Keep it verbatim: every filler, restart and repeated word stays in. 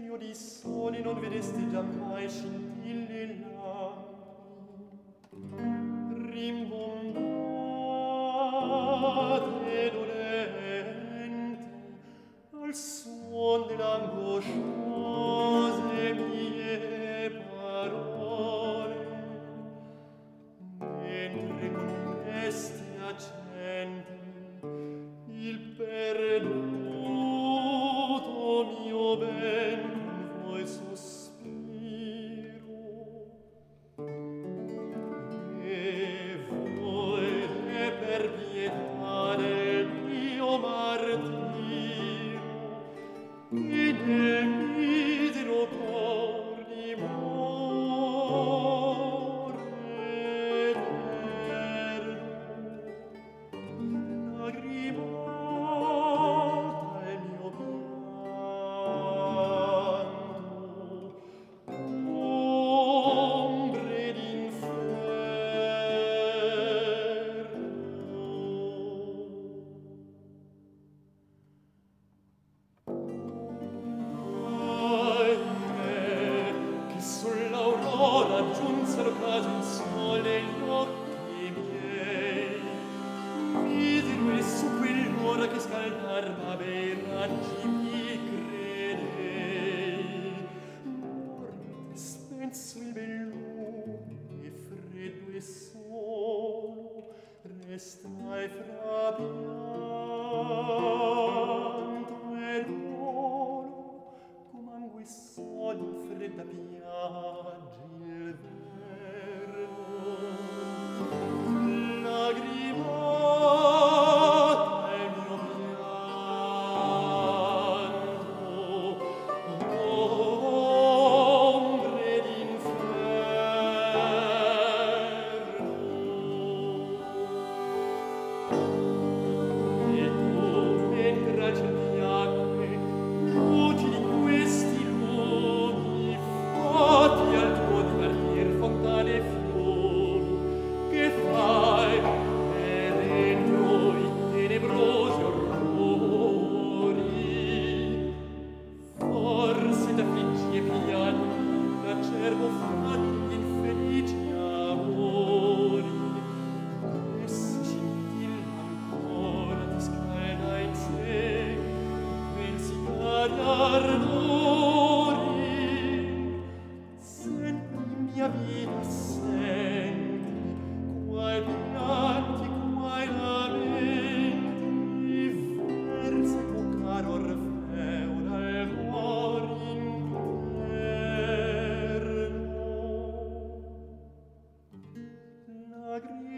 io di sole non vedeste giammai scintille lampi, rimbombate dolente al suon dell'angosciose mie parole, mentre con queste accenti il perduto mio ben con voi sospiro, e voi per pietà del mio martirio e del misero cor dimore eterno, lagrimata il mio pianto, ombre d'inferno. Ahimè, che sull'aurora giunsero caso il sole gli occhi miei, videro e su quell'ora che scaldarva bei raggi mi credei, morte spenso il bel lume, freddo e solo, restai fra pianto e dolo, com'angue sogni in fredda piaggia il verno. Lagrimata il mio pianto, ombre d'inferno. E tu, mentre al ciel piacque, luci di questi lumi, fatti al tuo divertir fontane e fiumi, che fai per dentro i tenebrosi orrori? Forse t'affliggi e pianti l'acerbo fatti infelici amori, e si scintilla ancora, ti scalda in sé pensieri ardori. Senti, mia vita, senti, quai pianti, quai lamenti, versa il tuo caro Orfeo dal cor interno. Lagrime